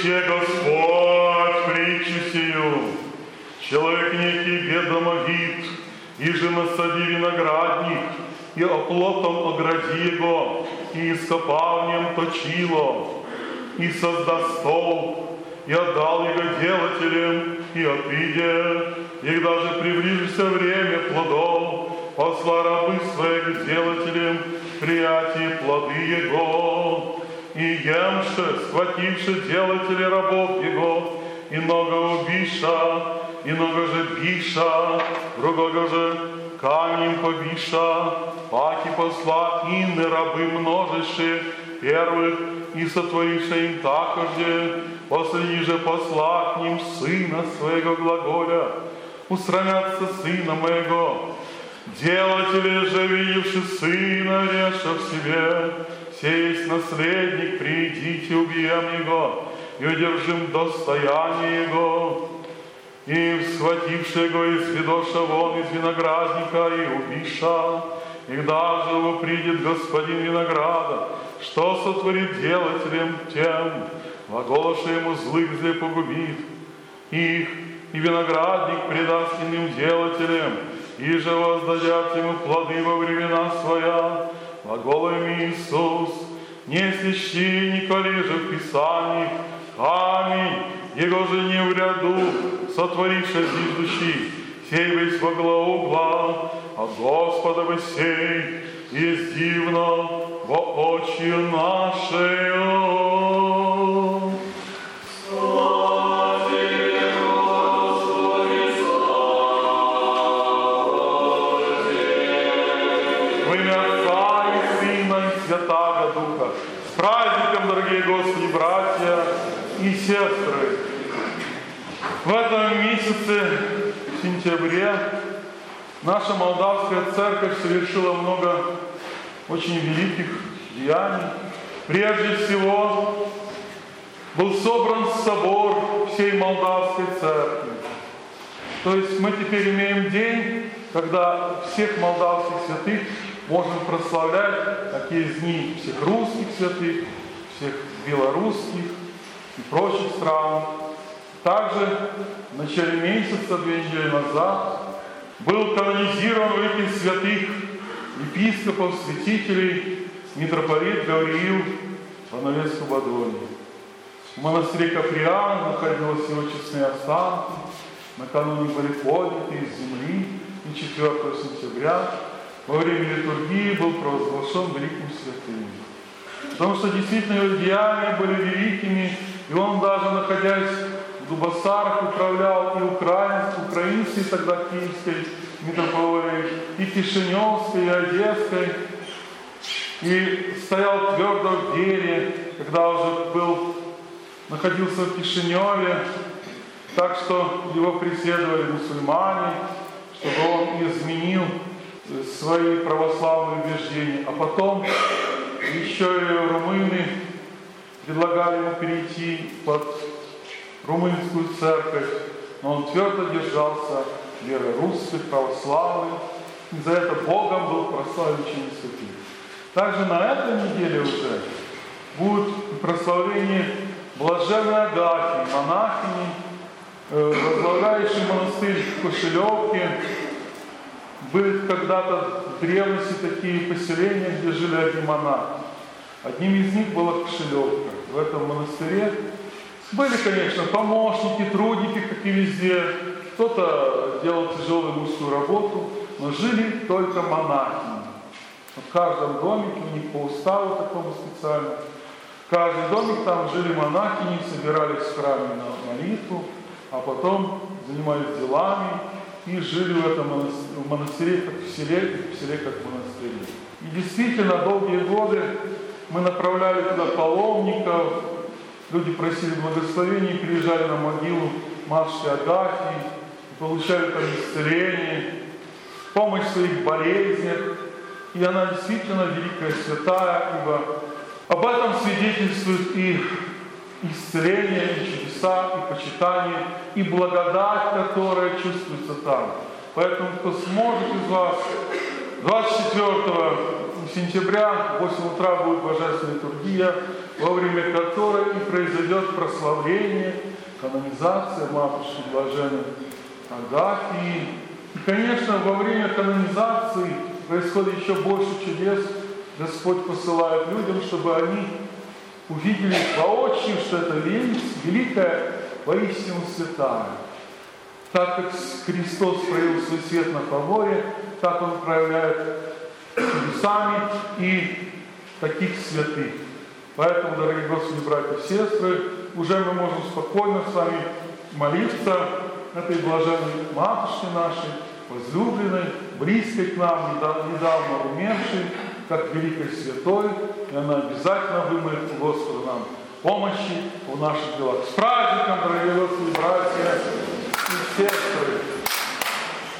Реще Господь притчу сию. Человек некий бедомовит, иже насади виноградник, и оплотом огради его, и ископавнем точило, и созда стол, и отдал его делателям, и отыдя, и даже приближится время плодов, посла рабы своих делателям, приятие плоды его, и емше, схвативши делатели рабов его, и много убиша, и много же биша, другого же камнем побиша, паки посла инны рабы множище первых, и сотворивши им также, посреди же посла к ним сына своего глаголя, устранятся сына моего. Делатели же, видевши сына, реша в себе, сей есть наследник, придите, убьем его, и удержим достояние его. И схвативши его изведоша вон из виноградника и убиша, и даже его придет господин винограда, что сотворит делателем тем, глаголоша ему злых зле погубит их, и виноградник предаст иным делателям, и же воздадят ему плоды во времена своя. Глаголом Иисус, не свящи, николи же в Писании, камень, его же не в ряду, сотворивший зиждущий, сей весь во главу угла, от Господа вы сей, есть дивно во очи наши. Во имя Отца и Сына и Святаго Духа. С праздником, дорогие Господи, братья и сестры! В этом месяце, в сентябре, наша молдавская церковь совершила много очень великих деяний. Прежде всего, был собран собор всей молдавской церкви. То есть мы теперь имеем день, когда всех молдавских святых можем прославлять, такие дни всех русских святых, всех белорусских и прочих стран. Также в начале месяца, 2 недели назад, был канонизирован великих святых епископов, святителей, митрополит Гавриил Пановец Кубадони. В монастыре Каприан находились его честные останки, накануне были подняты из земли, и 4 сентября во время литургии был провозглашен великим святым. Потому что действительно его деяния были великими, и он даже, находясь в Дубосарах, управлял и украинской, тогда киевской митрополией, и Кишиневской, и Одесской, и стоял твердо в вере, когда уже находился в Кишиневе, так что его преследовали мусульмане, чтобы он изменил свои православные убеждения. А потом еще и румыны предлагали ему перейти под румынскую церковь, но он твердо держался веры русских, православных, и за это Богом был прославлен очень святым. Также на этой неделе уже будет прославление блаженной Агафьи, монахини, возглавляющей монастырь в Кошелевке. Были когда-то в древности такие поселения, где жили одни монахи. Одним из них была Кошелевка. В этом монастыре были, конечно, помощники, трудники, как и везде. Кто-то делал тяжелую мужскую работу, но жили только монахи. В каждом домике, у них по уставу такому специально, в каждый домик там жили монахини, собирались в храме на молитву, а потом занимались делами и жили в этом монастыре, как в селе как в монастыре. И действительно, долгие годы мы направляли туда паломников, люди просили благословения, приезжали на могилу Матушки Агафьи, получали там исцеление, помощь в своих болезнях. И она действительно великая святая, ибо об этом свидетельствует и исцеление, и чудеса, и почитание, и благодать, которая чувствуется там. Поэтому, кто сможет из вас 24 сентября в 8 утра будет Божественная литургия, во время которой и произойдет прославление, канонизация Матушки Блаженной Агафии. И, конечно, во время канонизации происходит еще больше чудес. Господь посылает людям, чтобы они увидели воочию, что это великая, воистину святая. Так как Христос проявил свой свет на Фаворе, так Он проявляет чудесами и таких святых. Поэтому, дорогие Господи, братья и сестры, уже мы можем спокойно с вами молиться этой блаженной Матушке нашей, возлюбленной, близкой к нам, недавно умершей, как великой святой, и она обязательно вымолит у Господа нам помощи в наших делах. С праздником, дорогие Господи, братья и сестры!